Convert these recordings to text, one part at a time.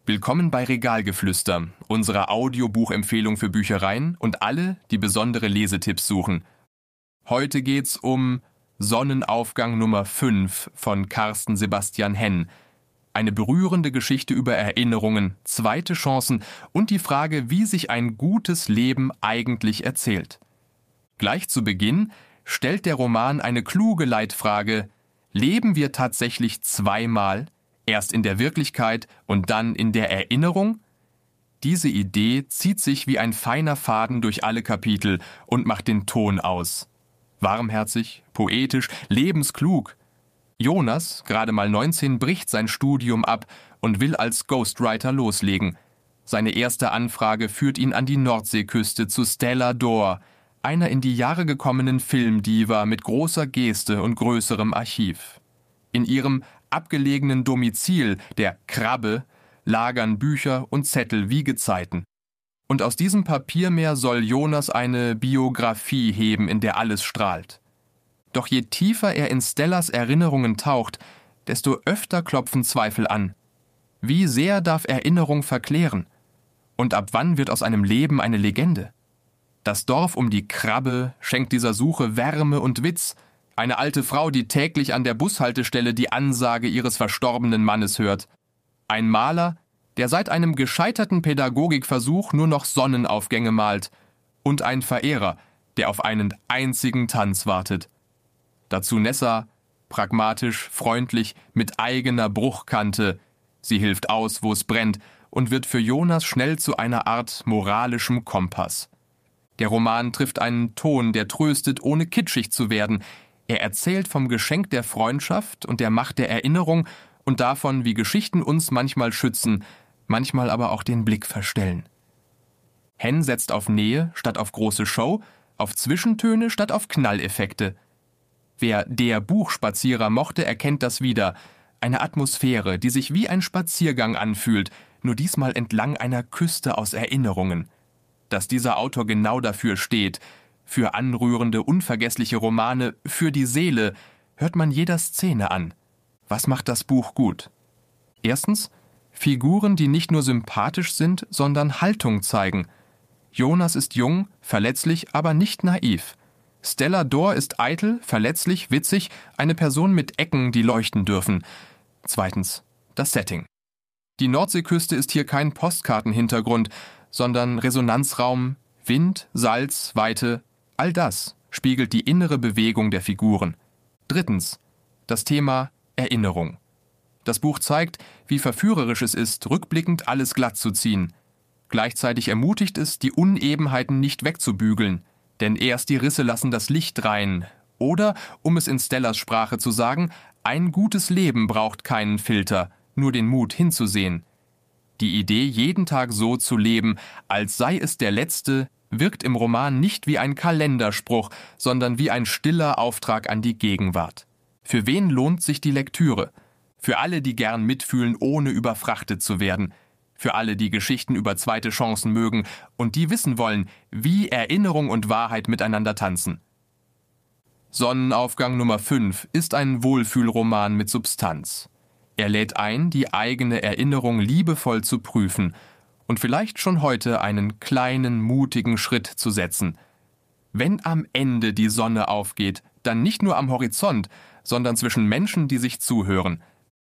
Willkommen bei Regalgeflüster, unserer Audiobuchempfehlung für Büchereien und alle, die besondere Lesetipps suchen. Heute geht's um Sonnenaufgang Nummer 5 von Carsten Sebastian Henn. Eine berührende Geschichte über Erinnerungen, zweite Chancen und die Frage, wie sich ein gutes Leben eigentlich erzählt. Gleich zu Beginn stellt der Roman eine kluge Leitfrage: Leben wir tatsächlich zweimal? Erst in der Wirklichkeit und dann in der Erinnerung? Diese Idee zieht sich wie ein feiner Faden durch alle Kapitel und macht den Ton aus. Warmherzig, poetisch, lebensklug. Jonas, gerade mal 19, bricht sein Studium ab und will als Ghostwriter loslegen. Seine erste Anfrage führt ihn an die Nordseeküste zu Stella D'Or, einer in die Jahre gekommenen Filmdiva mit großer Geste und größerem Archiv. In ihrem abgelegenen Domizil, der Krabbe, lagern Bücher und Zettel wie Gezeiten. Und aus diesem Papiermeer soll Jonas eine Biografie heben, in der alles strahlt. Doch je tiefer er in Stellas Erinnerungen taucht, desto öfter klopfen Zweifel an. Wie sehr darf Erinnerung verklären? Und ab wann wird aus einem Leben eine Legende? Das Dorf um die Krabbe schenkt dieser Suche Wärme und Witz. Eine alte Frau, die täglich an der Bushaltestelle die Ansage ihres verstorbenen Mannes hört. Ein Maler, der seit einem gescheiterten Pädagogikversuch nur noch Sonnenaufgänge malt. Und ein Verehrer, der auf einen einzigen Tanz wartet. Dazu Nessa, pragmatisch, freundlich, mit eigener Bruchkante. Sie hilft aus, wo es brennt, und wird für Jonas schnell zu einer Art moralischem Kompass. Der Roman trifft einen Ton, der tröstet, ohne kitschig zu werden. Er erzählt vom Geschenk der Freundschaft und der Macht der Erinnerung und davon, wie Geschichten uns manchmal schützen, manchmal aber auch den Blick verstellen. Henn setzt auf Nähe statt auf große Show, auf Zwischentöne statt auf Knalleffekte. Wer Der Buchspazierer mochte, erkennt das wieder. Eine Atmosphäre, die sich wie ein Spaziergang anfühlt, nur diesmal entlang einer Küste aus Erinnerungen. Dass dieser Autor genau dafür steht, für anrührende, unvergessliche Romane, für die Seele, hört man jeder Szene an. Was macht das Buch gut? Erstens, Figuren, die nicht nur sympathisch sind, sondern Haltung zeigen. Jonas ist jung, verletzlich, aber nicht naiv. Stella D'Or ist eitel, verletzlich, witzig, eine Person mit Ecken, die leuchten dürfen. Zweitens, das Setting. Die Nordseeküste ist hier kein Postkartenhintergrund, sondern Resonanzraum, Wind, Salz, Weite. All das spiegelt die innere Bewegung der Figuren. Drittens, das Thema Erinnerung. Das Buch zeigt, wie verführerisch es ist, rückblickend alles glatt zu ziehen. Gleichzeitig ermutigt es, die Unebenheiten nicht wegzubügeln, denn erst die Risse lassen das Licht rein. Oder, um es in Stellas Sprache zu sagen, ein gutes Leben braucht keinen Filter, nur den Mut hinzusehen. Die Idee, jeden Tag so zu leben, als sei es der letzte, wirkt im Roman nicht wie ein Kalenderspruch, sondern wie ein stiller Auftrag an die Gegenwart. Für wen lohnt sich die Lektüre? Für alle, die gern mitfühlen, ohne überfrachtet zu werden. Für alle, die Geschichten über zweite Chancen mögen und die wissen wollen, wie Erinnerung und Wahrheit miteinander tanzen. Sonnenaufgang Nummer 5 ist ein Wohlfühlroman mit Substanz. Er lädt ein, die eigene Erinnerung liebevoll zu prüfen und vielleicht schon heute einen kleinen, mutigen Schritt zu setzen. Wenn am Ende die Sonne aufgeht, dann nicht nur am Horizont, sondern zwischen Menschen, die sich zuhören.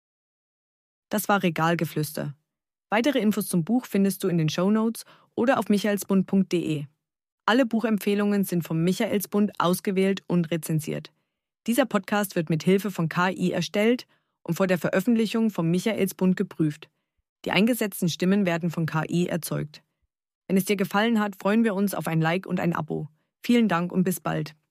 Das war Regalgeflüster. Weitere Infos zum Buch findest du in den Shownotes oder auf michaelsbund.de. Alle Buchempfehlungen sind vom Michaelsbund ausgewählt und rezensiert. Dieser Podcast wird mit Hilfe von KI erstellt und vor der Veröffentlichung vom Michaelsbund geprüft. Die eingesetzten Stimmen werden von KI erzeugt. Wenn es dir gefallen hat, freuen wir uns auf ein Like und ein Abo. Vielen Dank und bis bald.